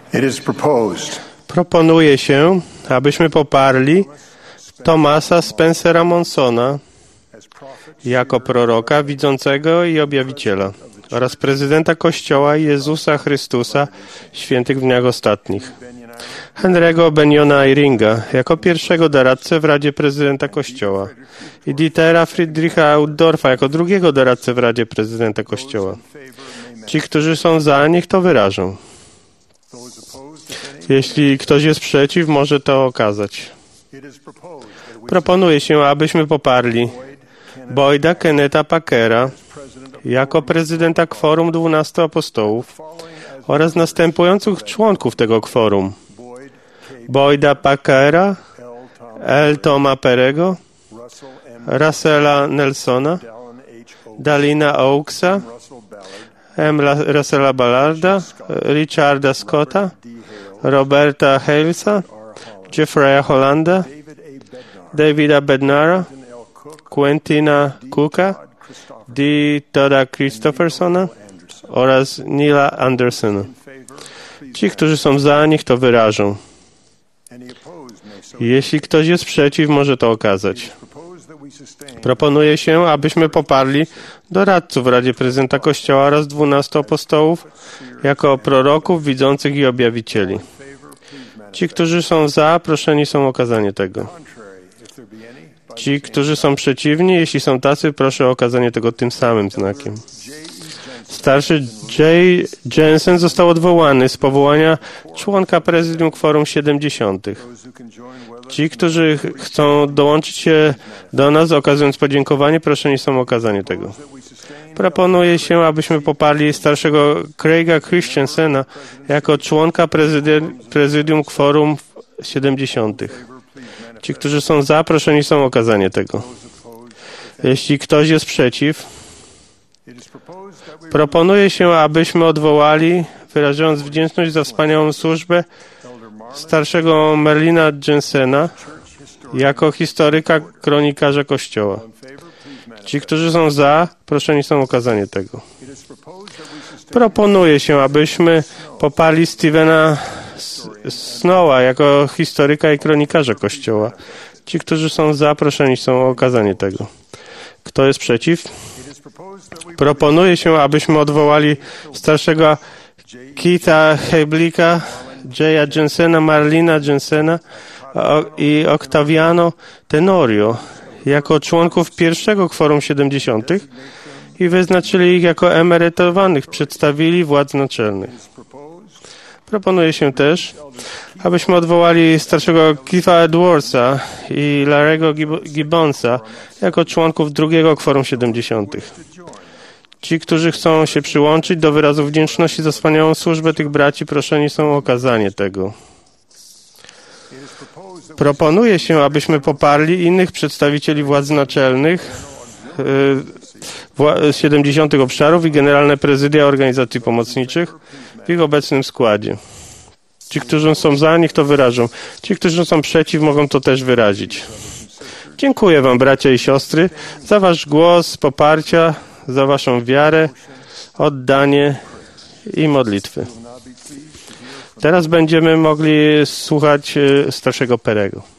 Proponuje się, abyśmy poparli Thomasa Spencera Monsona jako proroka, widzącego i objawiciela oraz prezydenta Kościoła Jezusa Chrystusa Świętych w Dniach Ostatnich. Henry'ego Beniona Eyringa jako pierwszego doradcę w Radzie Prezydenta Kościoła i Dietera Friedricha Outdorfa jako drugiego doradcę w Radzie Prezydenta Kościoła. Ci, którzy są za, niech to wyrażą. Jeśli ktoś jest przeciw, może to okazać. Proponuje się, abyśmy poparli Boyda Kenneta Packera jako prezydenta Kworum 12 Apostołów oraz następujących członków tego kworum: Boyda Packera, L. Toma Perego, Russella Nelsona, Dalina Oakesa, M. Russella Ballarda, Richarda Scotta, Roberta Halesa, Jeffrey'a Hollanda, Davida Bednara, Quentina Cooka, D. Todda Christophersona oraz Neila Andersona. Ci, którzy są za, niech to wyrażą. Jeśli ktoś jest przeciw, może to okazać. Proponuje się, abyśmy poparli doradców w Radzie Prezydenta Kościoła oraz 12 apostołów jako proroków, widzących i objawicieli. Ci, którzy są za, proszeni są o okazanie tego. Ci, którzy są przeciwni, jeśli są tacy, proszę o okazanie tego tym samym znakiem. Starszy J. Jensen został odwołany z powołania członka prezydium Kworum 70. Ci, którzy chcą dołączyć się do nas, okazując podziękowanie, proszeni są o okazanie tego. Proponuje się, abyśmy poparli starszego Craiga Christensena jako członka prezydium Kworum 70. Ci, którzy są za, proszeni są o okazanie tego. Jeśli ktoś jest przeciw, proponuje się, abyśmy odwołali, wyrażając wdzięczność za wspaniałą służbę, starszego Merlina Jensena jako historyka, kronikarza Kościoła. Ci, którzy są za, proszeni są o okazanie tego. Proponuje się, abyśmy poparli Stephena Snowa jako historyka i kronikarza Kościoła. Ci, którzy są za, proszeni są o okazanie tego. Kto jest przeciw? Proponuje się, abyśmy odwołali starszego Keitha Heiblika, Jaya Jensena, Marlina Jensena i Octaviano Tenorio jako członków pierwszego Kworum 70. i wyznaczyli ich jako emerytowanych przedstawicieli władz naczelnych. Proponuje się też, abyśmy odwołali starszego Keitha Edwardsa i Larry'ego Gibbonsa jako członków drugiego Kworum 70. Ci, którzy chcą się przyłączyć do wyrazu wdzięczności za wspaniałą służbę tych braci, proszeni są o okazanie tego. Proponuje się, abyśmy poparli innych przedstawicieli władz naczelnych 70 obszarów i generalne prezydia organizacji pomocniczych w ich obecnym składzie. Ci, którzy są za, niech to wyrażą. Ci, którzy są przeciw, mogą to też wyrazić. Dziękuję wam, bracia i siostry, za wasz głos poparcia, za waszą wiarę, oddanie i modlitwy. Teraz będziemy mogli słuchać starszego Perego.